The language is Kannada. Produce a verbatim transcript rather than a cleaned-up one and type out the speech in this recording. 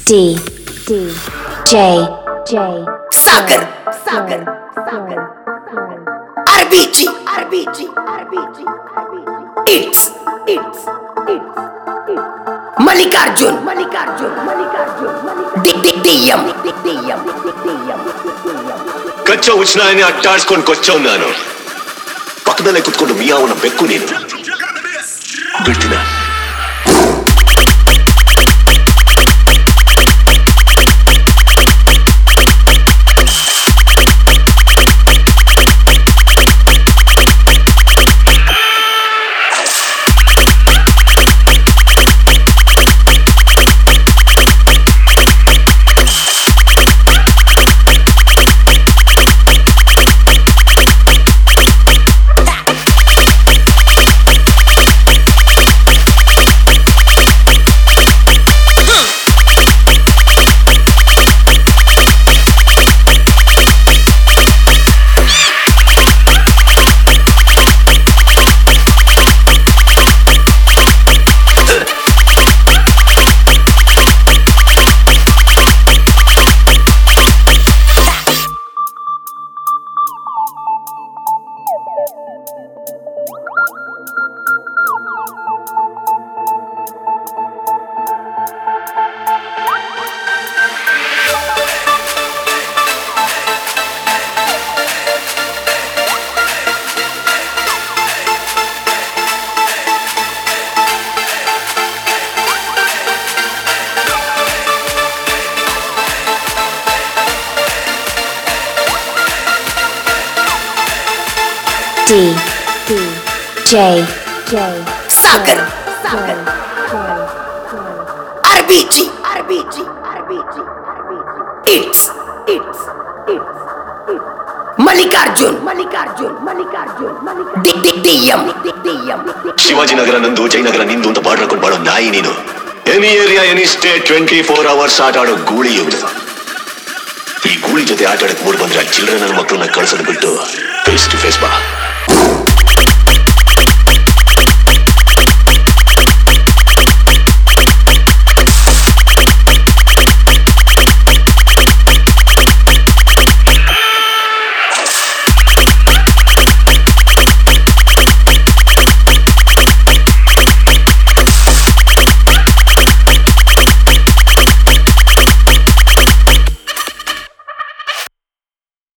D D J J Sagar Sagar Sagar R B G R B G R B G It's It's It's Mallikarjun Mallikarjun Mallikarjun D D D M D M ಕಚ್ಚ ಉಷ್ಣಾಯನೆ ಅಟ್ಟಾಡ್ಸ್ಕೊಂಡು ಕೊಚ್ಚವ್ ನಾನು ಪಕ್ಕದಲ್ಲೇ ಕುತ್ಕೊಂಡು ಮಿಯಾವನ ಬೆಕ್ಕು ನೀನು ಬಿಡ್ತೀನ D D J J Sagar Sagar R B G R B G R B G It's It's It's Mallikarjun Mallikarjun Mallikarjun D D D M D M Shivajinagar ನಂದು ಜಯನಗರ ನಿಂದು ಅಂತ ಬಾರ್ಡರ್ ಹಾಕೊಂಡು ಬಾಳೋ ನಾಯಿ ನೀನು any area any state twenty four hours ಆಟ ಆಡೋ ಗೂಳಿ ಇವ್ರು ಈ ಗೂಳಿ ಜೊತೆ ಆಟ ಆಡಕ್ ಮೂಡ್ ಬಂದ್ರೆ ಆ ಚಿಲ್ಡ್ರನ್ ನನ್ನ ಮಕ್ಕಳನ್ನ ಕಳ್ಸೋದು ಬಿಟ್ಟು